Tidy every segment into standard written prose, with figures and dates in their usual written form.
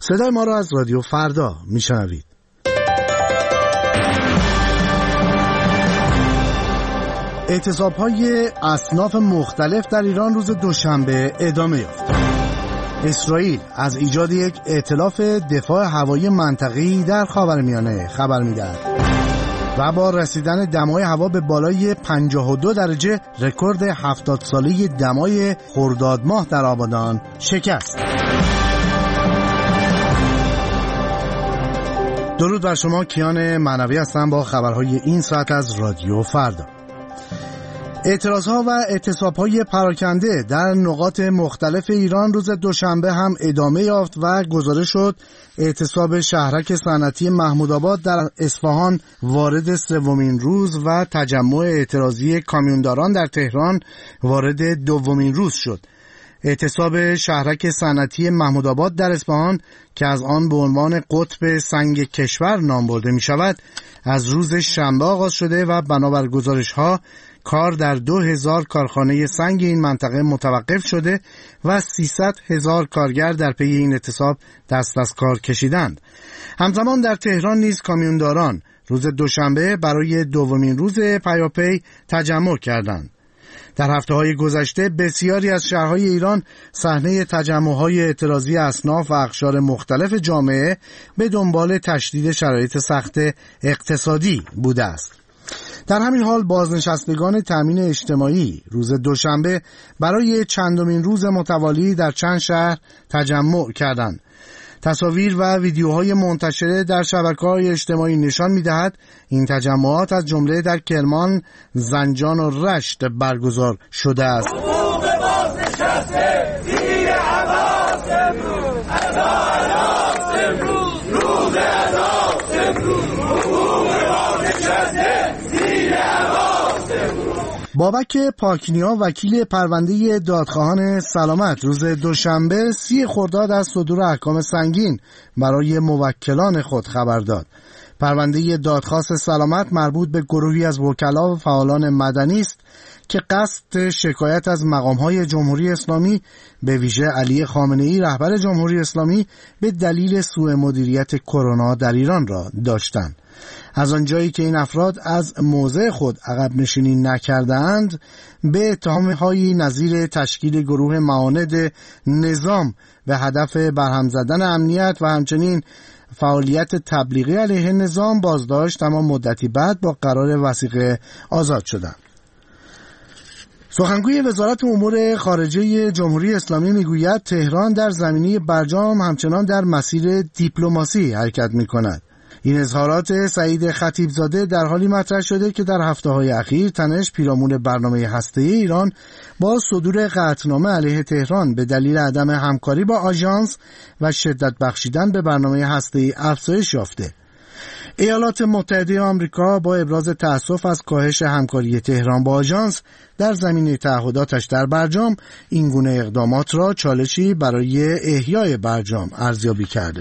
صدای ما را از رادیو فردا میشنوید. اعتصاب‌های اصناف مختلف در ایران روز دوشنبه ادامه یافت. اسرائیل از ایجاد یک ائتلاف دفاع هوایی منطقه‌ای در خاورمیانه خبر می‌دهد و با رسیدن دمای هوا به بالای 52 درجه رکورد 70 ساله دمای خرداد ماه در آبادان شکست. درود بر شما، کیان معنوی هستم با خبرهای این ساعت از رادیو فردا. اعتراضها و اعتصابهای پراکنده در نقاط مختلف ایران روز دوشنبه هم ادامه یافت و گزارش شد اعتصاب شهرک صنعتی محمودآباد در اصفهان وارد سومین روز و تجمع اعتراضی کامیونداران در تهران وارد دومین روز شد. اعتصاب شهرک صنعتی محمودآباد در اصفهان که از آن به عنوان قطب سنگ کشور نام برده می شود از روز شنبه آغاز شده و بنابر گزارش‌ها کار در 2000 کارخانه سنگ این منطقه متوقف شده و 300,000 کارگر در پی این اعتصاب دست از کار کشیدند. همزمان در تهران نیز کامیونداران روز دوشنبه برای دومین روز پیاپی تجمع کردند. در هفته‌های گذشته بسیاری از شهرهای ایران صحنه تجمع‌های اعتراضی اصناف و اقشار مختلف جامعه به دنبال تشدید شرایط سخت اقتصادی بوده است. در همین حال بازنشستگان تامین اجتماعی روز دوشنبه برای چندمین روز متوالی در چند شهر تجمع کردند. تصاویر و ویدیوهای منتشره در شبکه‌های اجتماعی نشان می‌دهد این تجمعات از جمله در کرمان، زنجان و رشت برگزار شده است. بابک پاکنیا وکیل پرونده دادخواهان سلامت روز دوشنبه 30 خرداد از صدور احکام سنگین برای موکلان خود خبر داد. پرونده دادخواست سلامت مربوط به گروهی از وکلا و فعالان مدنی است که قصد شکایت از مقام‌های جمهوری اسلامی به ویژه علی خامنه‌ای رهبر جمهوری اسلامی به دلیل سوء مدیریت کرونا در ایران را داشتند. از آنجایی که این افراد از موضع خود عقب نشینی نکردند، به اتهام‌هایی نظیر تشکیل گروه معاند نظام به هدف برهم زدن امنیت و همچنین فعالیت تبلیغی علیه نظام بازداشت، اما مدتی بعد با قرار وثیقه آزاد شدند. سخنگوی وزارت امور خارجه جمهوری اسلامی میگوید تهران در زمینه برجام همچنان در مسیر دیپلماسی حرکت می‌کند. این اظهارات سعید خطیبزاده در حالی مطرح شده که در هفته‌های اخیر تنش پیرامون برنامه هسته‌ای ایران با صدور قطعنامه علیه تهران به دلیل عدم همکاری با آژانس و شدت بخشیدن به برنامه هسته‌ای افزایش یافته. ایالات متحده آمریکا با ابراز تأسف از کاهش همکاری تهران با آژانس در زمینه تعهداتش در برجام این گونه اقدامات را چالشی برای احیای برجام ارزیابی کرده.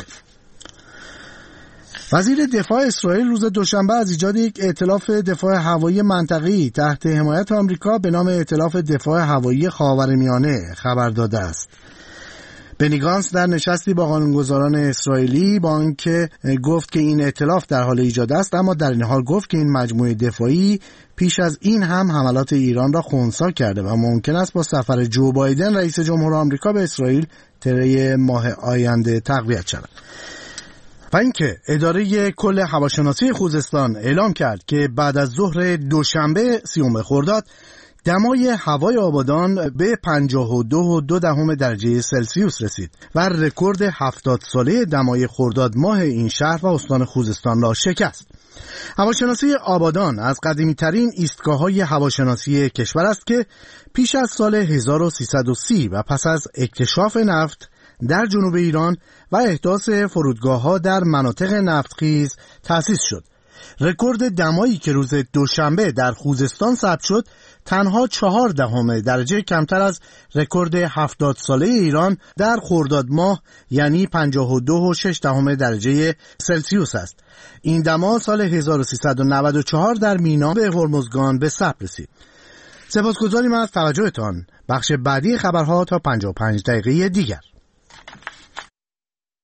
وزیر دفاع اسرائیل روز دوشنبه از ایجاد یک ائتلاف دفاع هوایی منطقه‌ای تحت حمایت آمریکا به نام ائتلاف دفاع هوایی خاورمیانه خبر داده است. بنی گانتز در نشستی با قانونگذاران اسرائیلی با آنکه گفت که این ائتلاف در حال ایجاد است، اما در این حال گفت که این مجموعه دفاعی پیش از این هم حملات ایران را خنثی کرده و ممکن است با سفر جو بایدن رئیس جمهور آمریکا به اسرائیل طی ماه آینده تقویت شود. و اینکه اداره کل هواشناسی خوزستان اعلام کرد که بعد از ظهر دوشنبه 30 خرداد دمای هوای آبادان به 52.2 درجه سلسیوس رسید و رکورد 70 ساله دمای خرداد ماه این شهر و استان خوزستان را شکست. هواشناسی آبادان از قدیمی‌ترین ایستگاه‌های هواشناسی کشور است که پیش از سال 1330 و پس از اکتشاف نفت در جنوب ایران و احداث فرودگاه‌ها در مناطق نفتخیز تأسیس شد. رکورد دمایی که روز دوشنبه در خوزستان ثبت شد تنها 0.4 درجه کمتر از رکورد 70 ساله ایران در خرداد ماه یعنی 52.6 درجه سلسیوس است. این دما سال 1394 در مینا به هرمزگان به ثبت رسید. سپاسگزاریم از توجهتان. بخش بعدی خبرها تا 55 دقیقه دیگر.